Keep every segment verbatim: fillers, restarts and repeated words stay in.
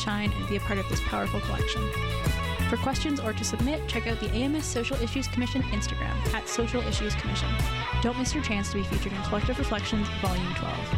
shine and be a part of this powerful collection. For questions or to submit, check out the A M S Social Issues Commission Instagram at Social Issues Commission. Don't miss your chance to be featured in Collective Reflections Volume twelve.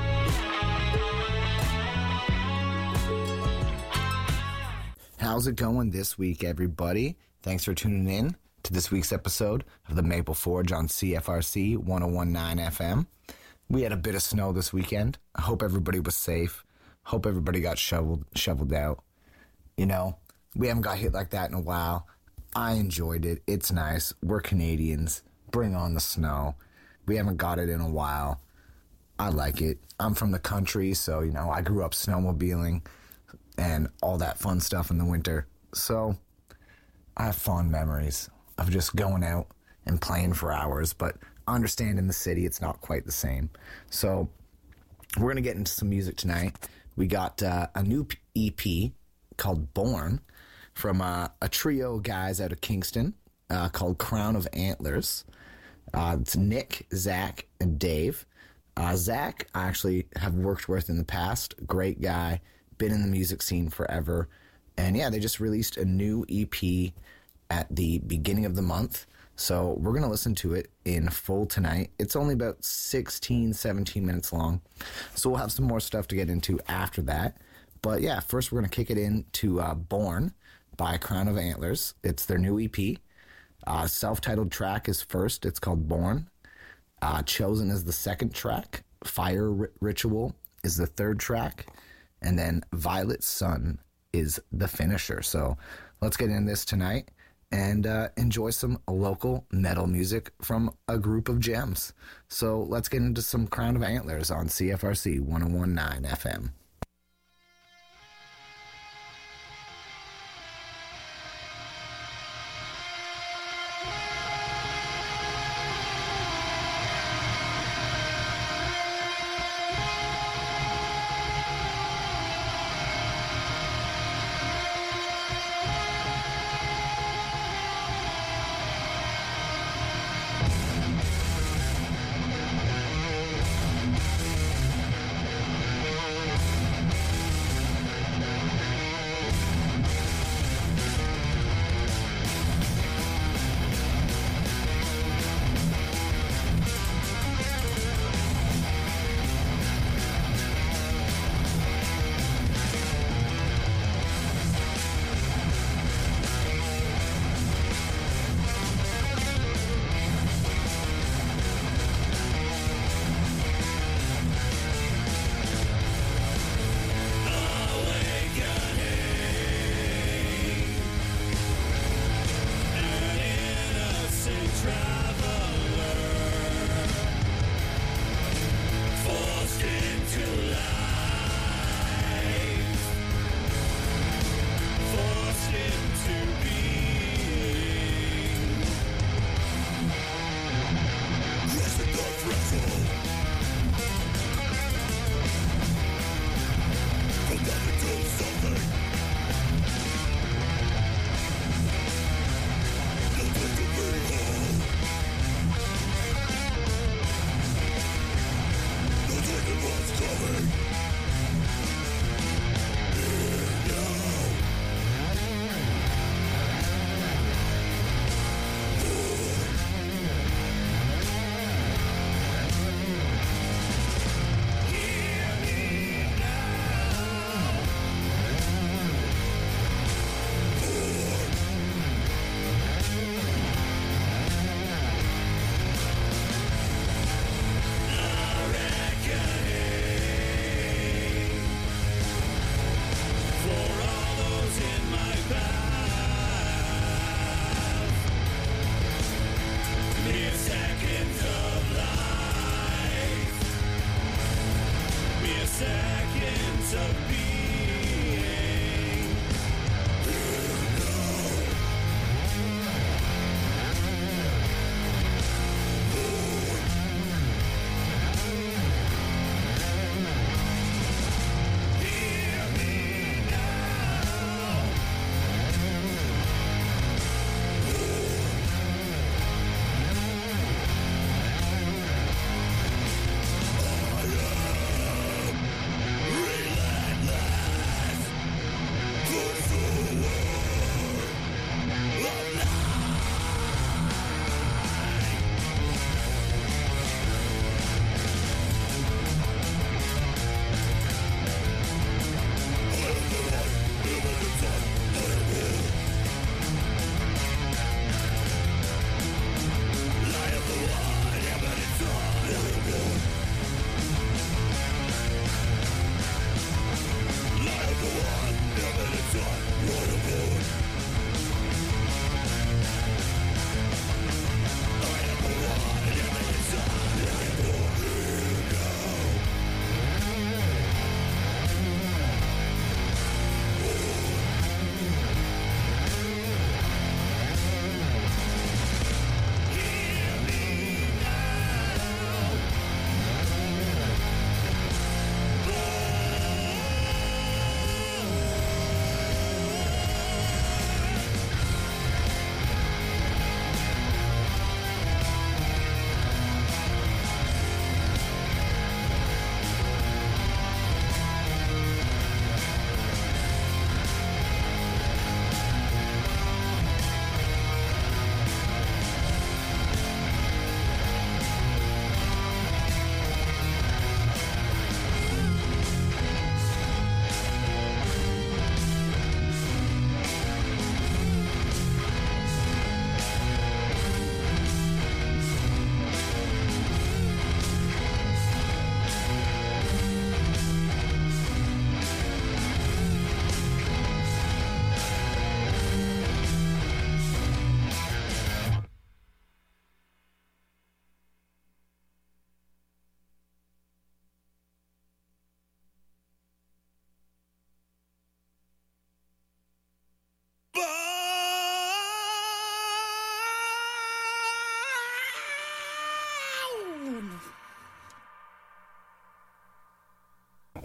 How's it going this week, everybody? Thanks for tuning in to this week's episode of the Maple Forge on C F R C one oh one point nine F M. We had a bit of snow this weekend. I hope everybody was safe. Hope everybody got shoveled shoveled out. You know, we haven't got hit like that in a while. I enjoyed it. It's nice. We're Canadians. Bring on the snow. We haven't got it in a while. I like it. I'm from the country, so, you know, I grew up snowmobiling and all that fun stuff in the winter. So I have fond memories of just going out and playing for hours, but I understand in the city it's not quite the same. So we're going to get into some music tonight. We got uh, a new E P called Born from uh, a trio of guys out of Kingston uh, called Crown of Antlers. Uh, it's Nick, Zach, and Dave. Uh, Zach I actually have worked with in the past. Great guy. Been in the music scene forever. And yeah, they just released a new E P at the beginning of the month. So we're going to listen to it in full tonight. It's only about sixteen, seventeen minutes long. So we'll have some more stuff to get into after that. But yeah, first we're going to kick it into uh, Born by Crown of Antlers. It's their new E P. Uh, self-titled track is first. It's called Born. Uh, Chosen is the second track. Fire R- Ritual is the third track. And then Violet Sun is the finisher. So let's get into this tonight and uh, enjoy some local metal music from a group of gems. So let's get into some Crown of Antlers on C F R C one oh one point nine F M.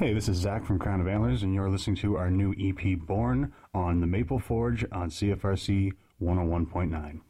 Hey, this is Zach from Crown of Antlers, and you're listening to our new E P, Born, on the Maple Forge on C F R C one oh one point nine.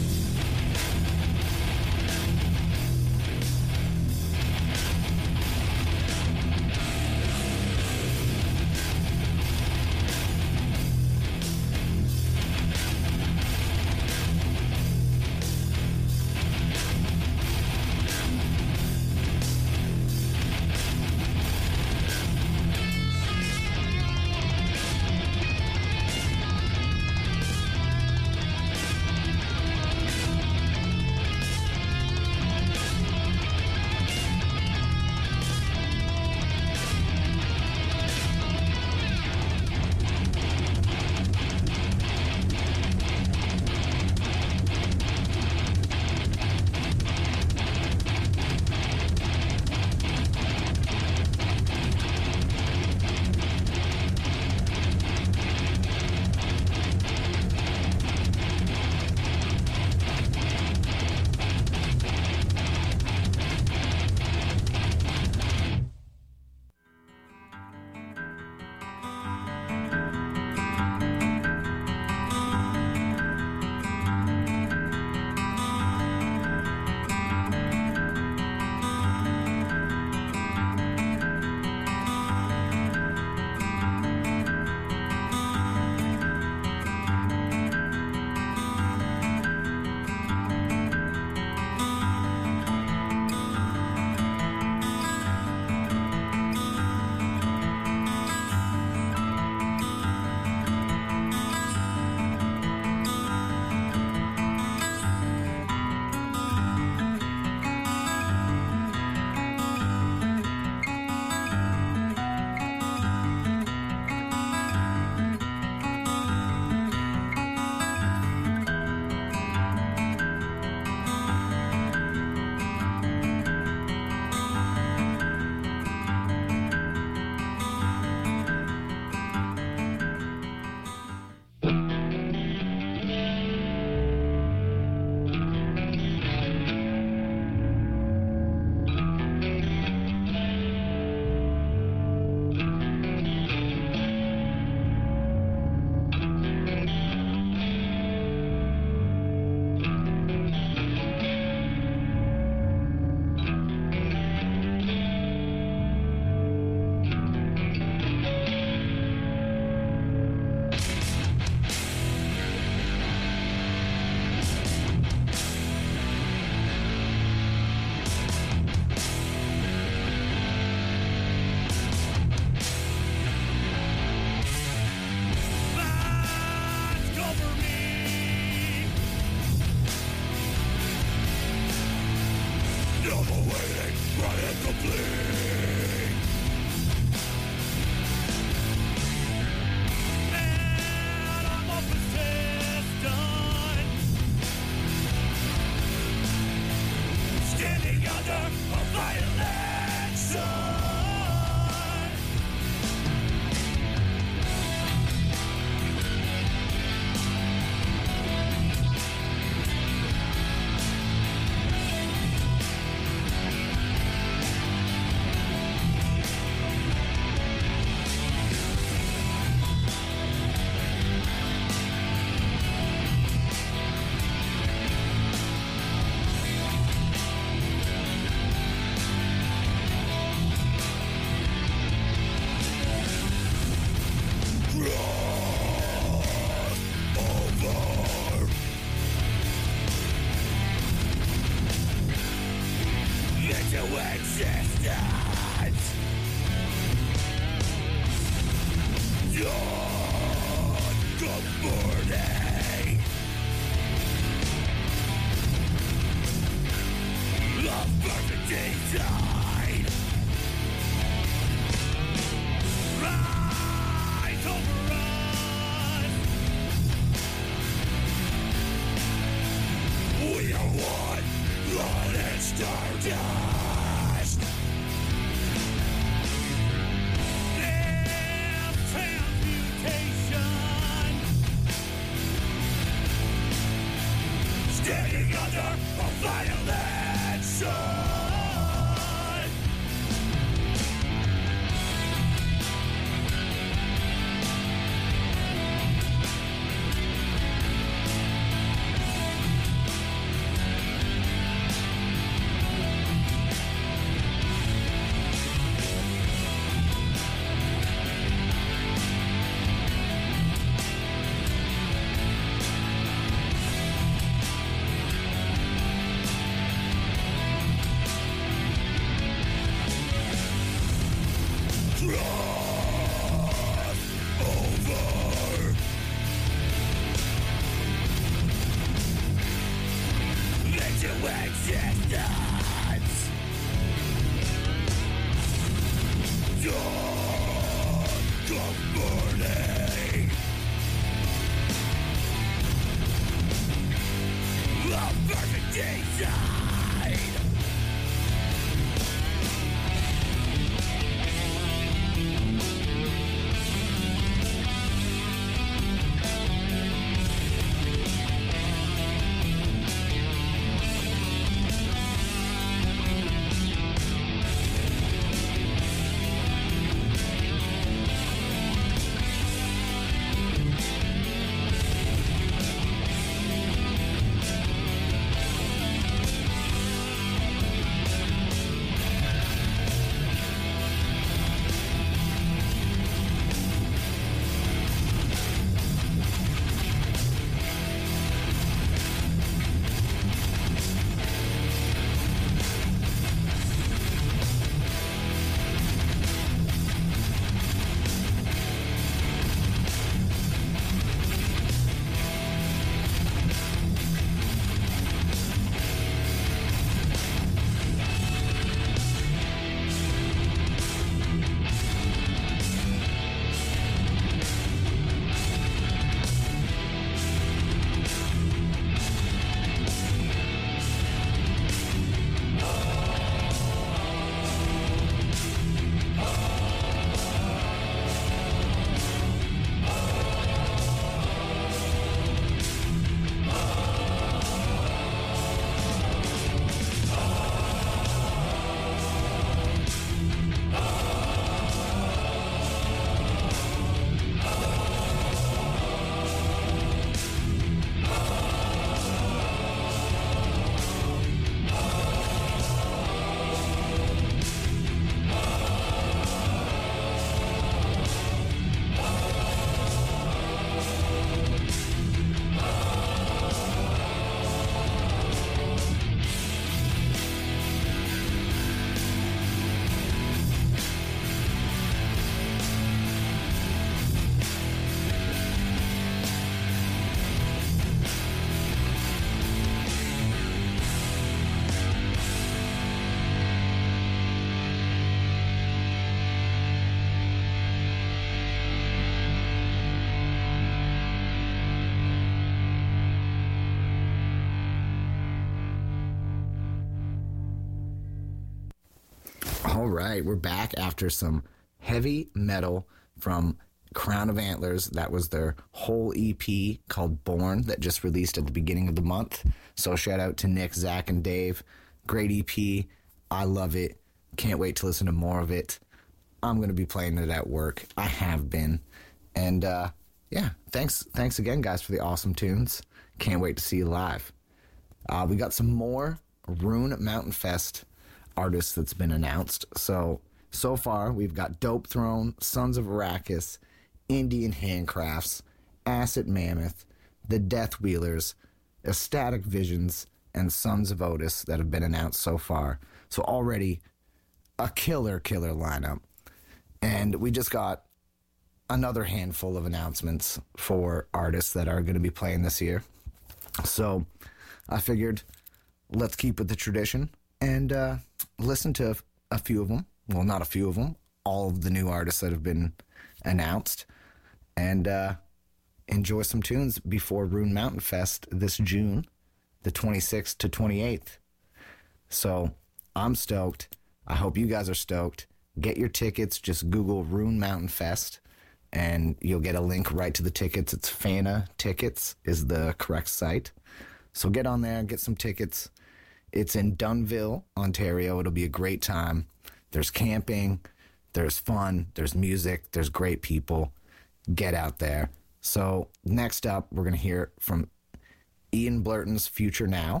All right, we're back after some heavy metal from Crown of Antlers. That was their whole E P called Born that just released at the beginning of the month. So shout out to Nick, Zach, and Dave. Great E P. I love it. Can't wait to listen to more of it. I'm going to be playing it at work. I have been. And uh, yeah, thanks thanks again, guys, for the awesome tunes. Can't wait to see you live. Uh, we got some more Rune Mountain Fest artists that's been announced. So, so far, we've got Dope Throne, Sons of Arrakis, Indian Handcrafts, Acid Mammoth, The Death Wheelers, Ecstatic Visions, and Sons of Otis that have been announced so far. So already a killer, killer lineup. And we just got another handful of announcements for artists that are going to be playing this year. So I figured let's keep with the tradition and uh, listen to a few of them. Well, not a few of them. All of the new artists that have been announced. And uh, enjoy some tunes before Rune Mountain Fest this June, the twenty-sixth to twenty-eighth. So I'm stoked. I hope you guys are stoked. Get your tickets. Just Google Rune Mountain Fest, and you'll get a link right to the tickets. It's Fana Tickets is the correct site. So get on there, get some tickets. It's in Dunnville, Ontario. It'll be a great time. There's camping, there's fun, there's music, there's great people. Get out there. So next up, we're going to hear from Ian Blurton's Future Now.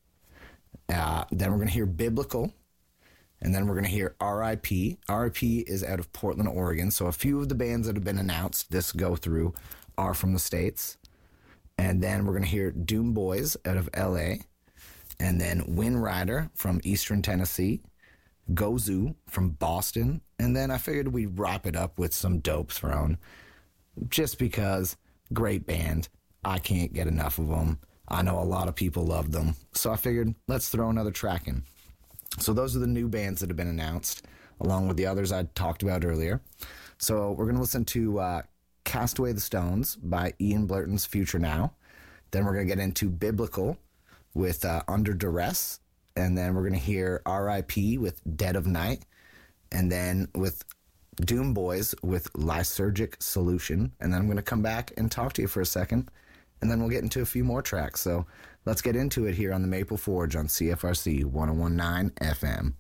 Uh, then we're going to hear Biblical. And then we're going to hear R I P. R I P is out of Portland, Oregon. So a few of the bands that have been announced this go through are from the States. And then we're going to hear Doom Boys out of L A. And then Wind Rider from Eastern Tennessee. Gozu from Boston. And then I figured we'd wrap it up with some Dope Throne. Just because, great band. I can't get enough of them. I know a lot of people love them. So I figured, let's throw another track in. So those are the new bands that have been announced, along with the others I talked about earlier. So we're going to listen to uh, Cast Away the Stones by Ian Blurton's Future Now. Then we're going to get into Biblical with uh, Under Duress. And then we're going to hear R I P with Dead of Night. And then with Doom Boys with Lysergic Solution. And then I'm going to come back and talk to you for a second. And then we'll get into a few more tracks. So let's get into it here on the Maple Forge on C F R C one oh one point nine F M.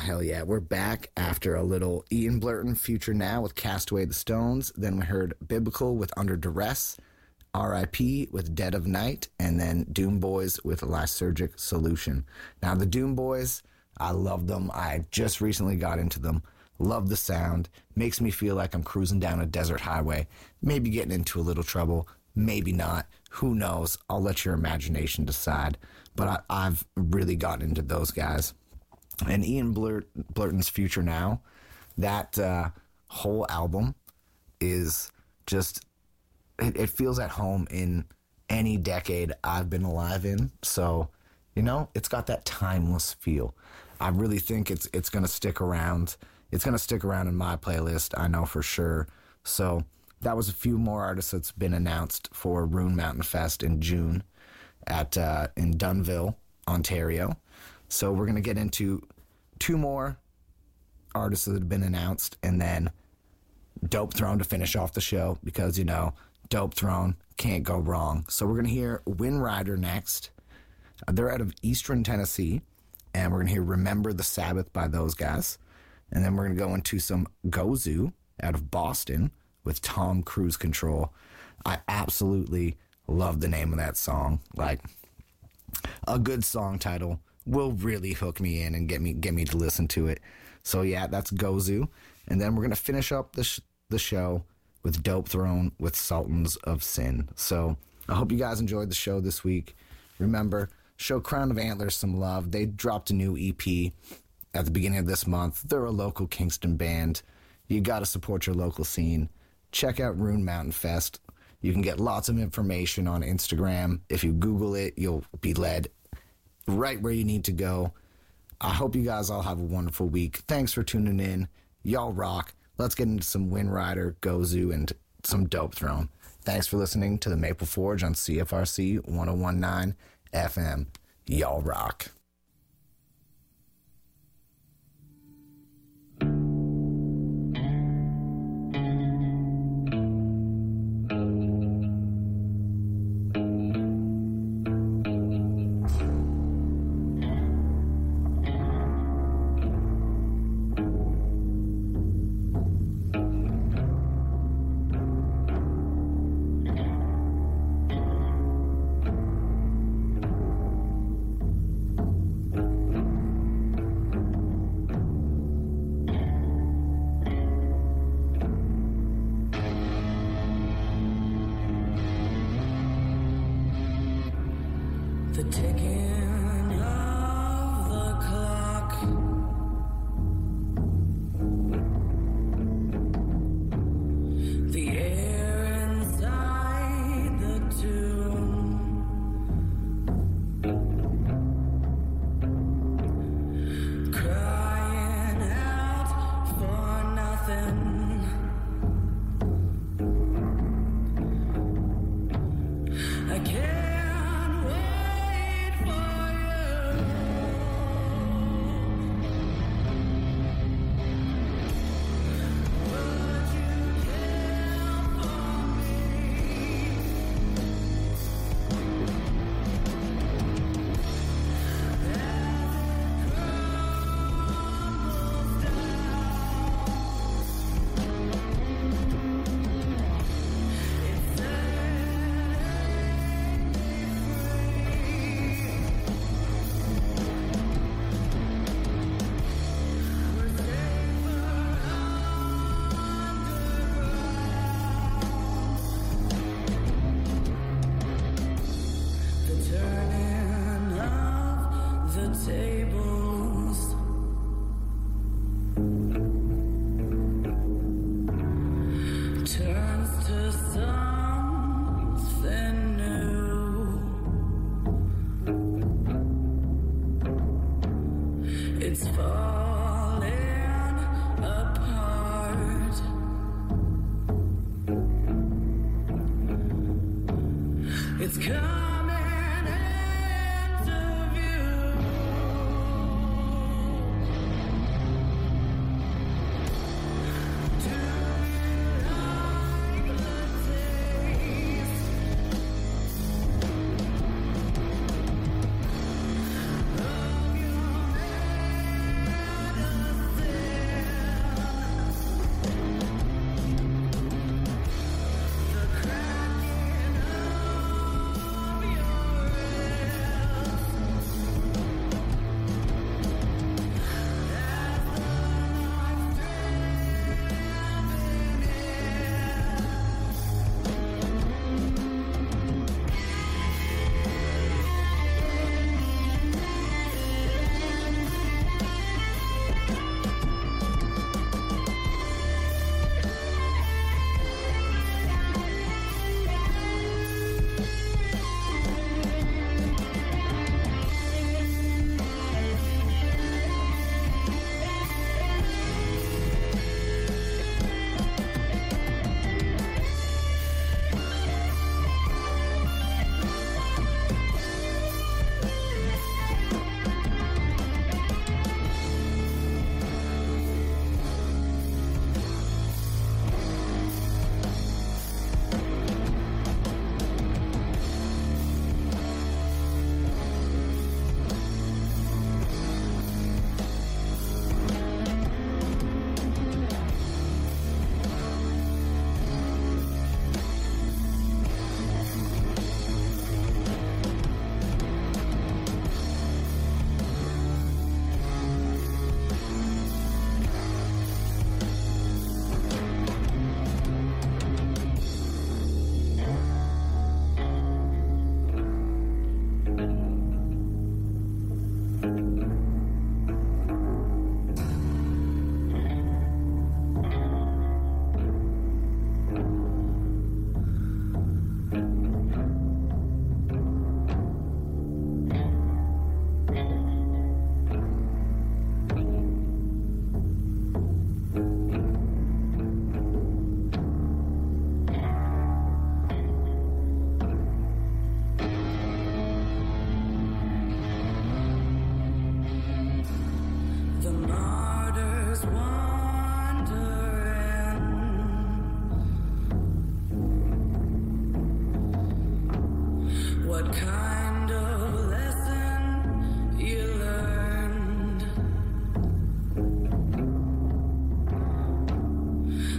hell yeah. We're back after a little Ian Blurton Future Now with Cast Away the Stones. Then we heard Biblical with Under Duress, R I P with Dead of Night, and then Doom Boys with Lysergic Solution. Now, the Doom Boys, I love them. I just recently got into them. Love the sound. Makes me feel like I'm cruising down a desert highway. Maybe getting into a little trouble. Maybe not. Who knows? I'll let your imagination decide. But I, I've really gotten into those guys. And Ian Blur- Blurton's Future Now, that uh, whole album is just, it, it feels at home in any decade I've been alive in. So, you know, it's got that timeless feel. I really think it's it's going to stick around. It's going to stick around in my playlist, I know for sure. So that was a few more artists that's been announced for Rune Mountain Fest in June at uh, in Dunnville, Ontario. So we're going to get into two more artists that have been announced, and then Dope Throne to finish off the show, because, you know, Dope Throne can't go wrong. So we're going to hear Wind Rider next. Uh, they're out of Eastern Tennessee, and we're going to hear Remember the Sabbath by those guys. And then we're going to go into some Gozu out of Boston with Tom Cruise Control. I absolutely love the name of that song. Like, a good song title will really hook me in and get me get me to listen to it. So yeah, that's Gozu. And then we're going to finish up the, sh- the show with Dope Throne with Sultans of Sin. So I hope you guys enjoyed the show this week. Remember, show Crown of Antlers some love. They dropped a new E P at the beginning of this month. They're a local Kingston band. You got to support your local scene. Check out Rune Mountain Fest. You can get lots of information on Instagram. If you Google it, you'll be led right where you need to go. I hope you guys all have a wonderful week. Thanks for tuning in. Y'all rock. Let's get into some Wind Rider, Gozu, and some Dope Throne. Thanks for listening to the Maple Forge on C F R C one oh one point nine F M. Y'all rock. The ticking of the clock, the air inside the tomb, crying out for nothing. I can't tables turns to something new. It's falling apart. It's coming.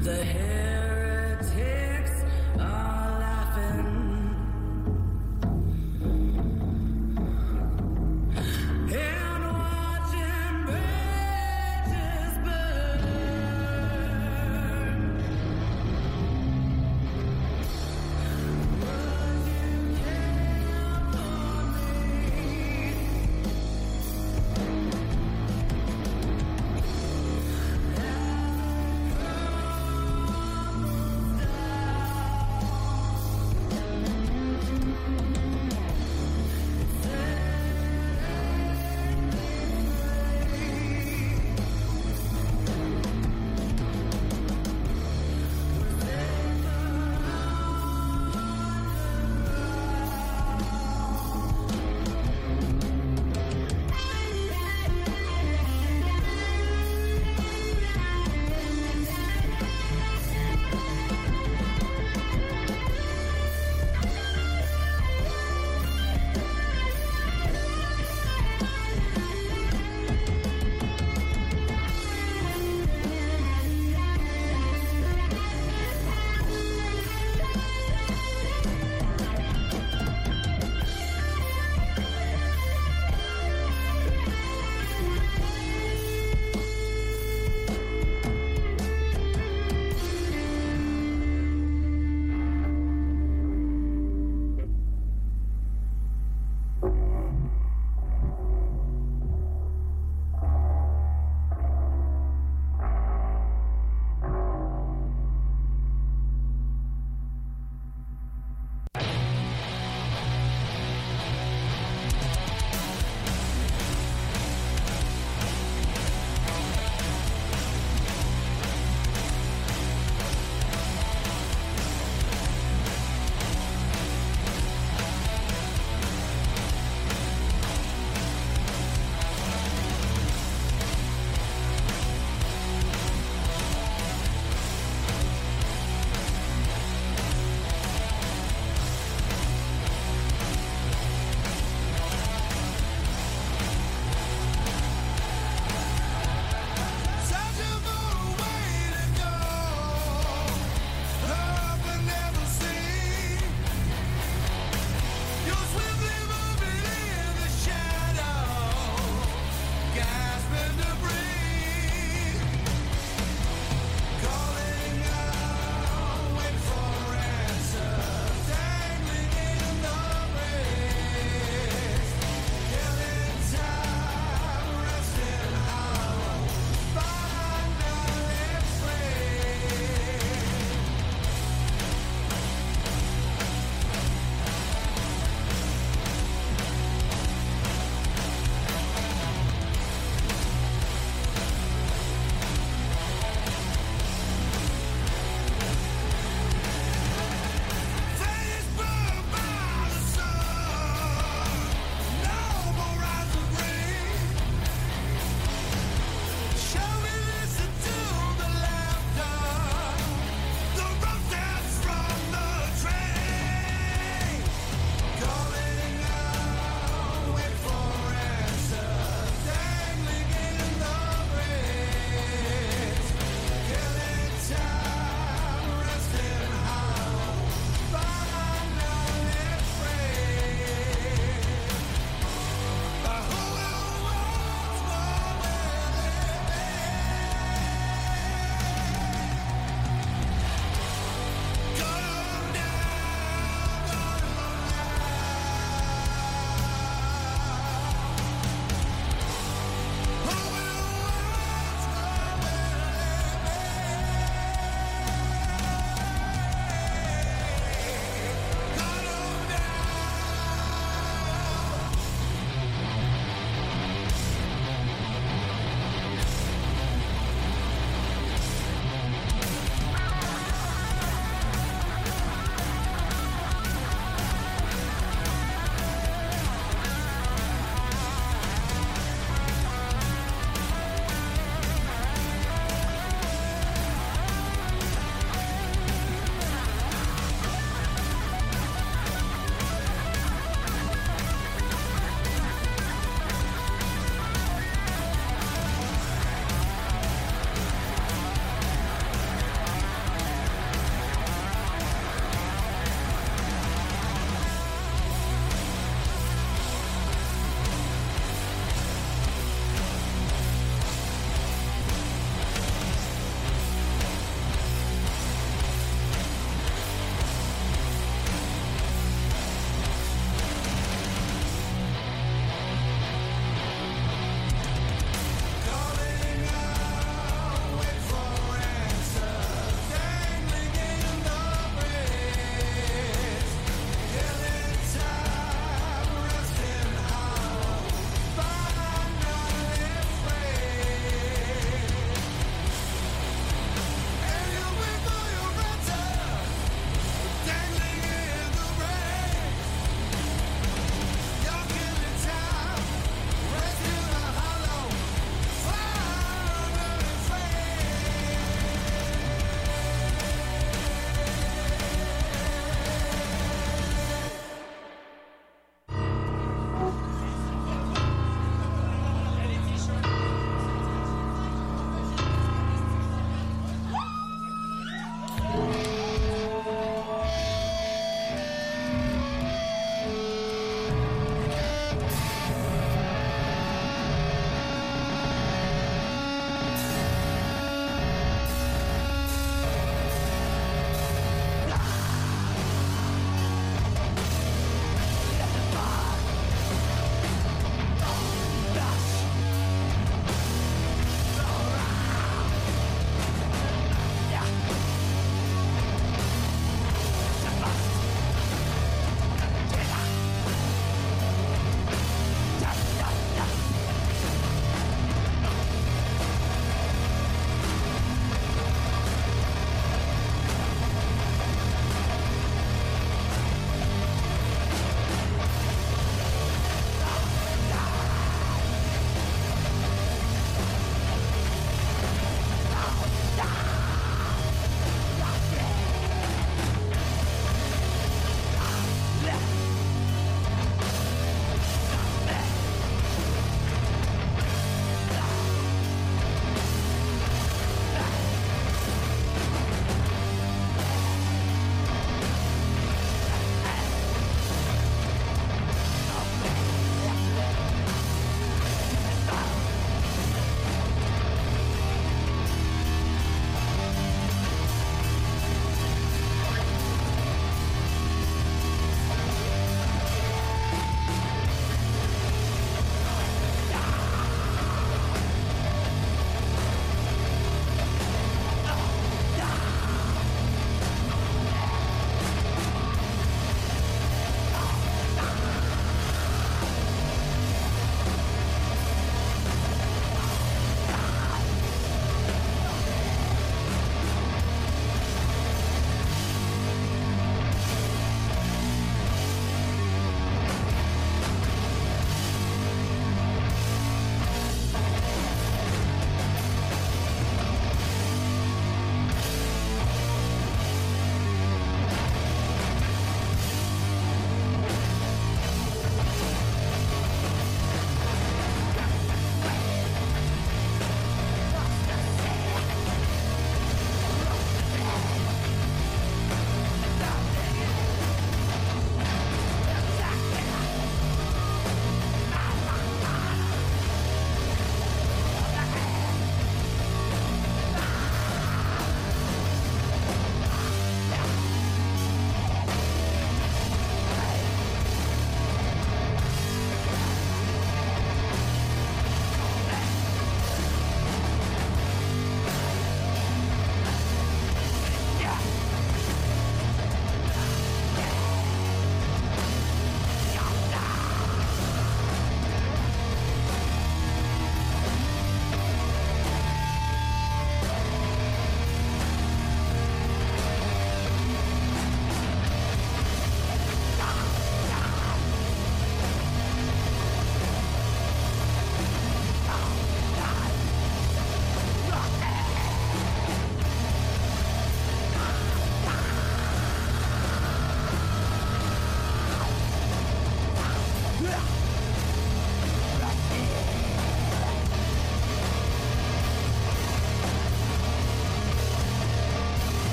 The heretics are laughing. And watching bridges burn. Would you care for me?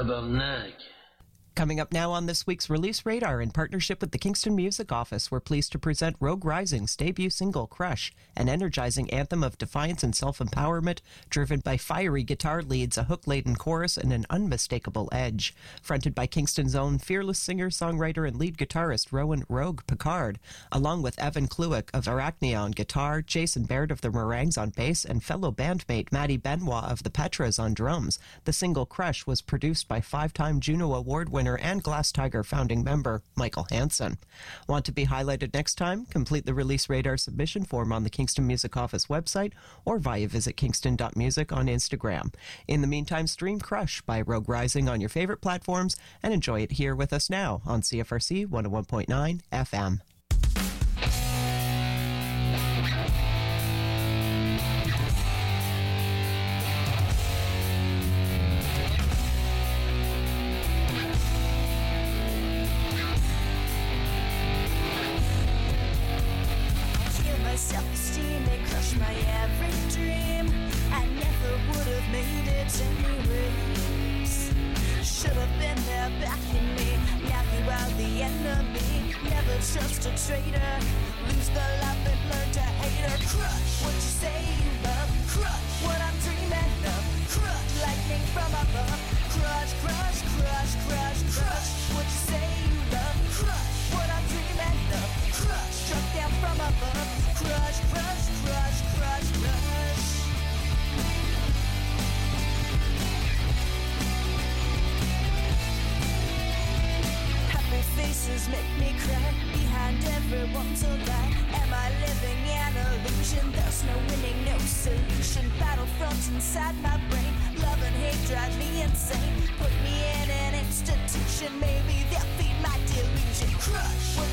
Tabarnak. Coming up now on this week's Release Radar, in partnership with the Kingston Music Office, we're pleased to present Rogue Rising's debut single, Crush, an energizing anthem of defiance and self-empowerment, driven by fiery guitar leads, a hook-laden chorus, and an unmistakable edge. Fronted by Kingston's own fearless singer, songwriter, and lead guitarist Rowan Rogue Picard, along with Evan Kluick of Arachnia on guitar, Jason Baird of the Meringues on bass, and fellow bandmate Maddie Benoit of the Petras on drums. The single Crush was produced by five-time Juno Award winner and Glass Tiger founding member Michael Hansen. Want to be highlighted next time? Complete the Release Radar submission form on the Kingston Music Office website or via visit kingston dot music on Instagram. In the meantime, stream Crush by Rogue Rising on your favorite platforms and enjoy it here with us now on C F R C one oh one point nine F M. Self-esteem, they crushed my every dream. I never would have made it anyways. Should have been there backing me. Now you are the enemy. Never trust a traitor. Lose the love and learn to hate her. Crush what you say you love. Crush what I'm dreaming of. Crush lightning from above. Crush, crush, crush, crush, crush what you say you love. Crush what I'm dreaming of. Crush struck down from above. Crush, crush, crush, crush, crush. Happy faces make me cry. Behind everyone's a lie. Am I living an illusion? There's no winning, no solution. Battlefronts inside my brain. Love and hate drive me insane. Put me in an institution. Maybe they'll feed my delusion. Crush what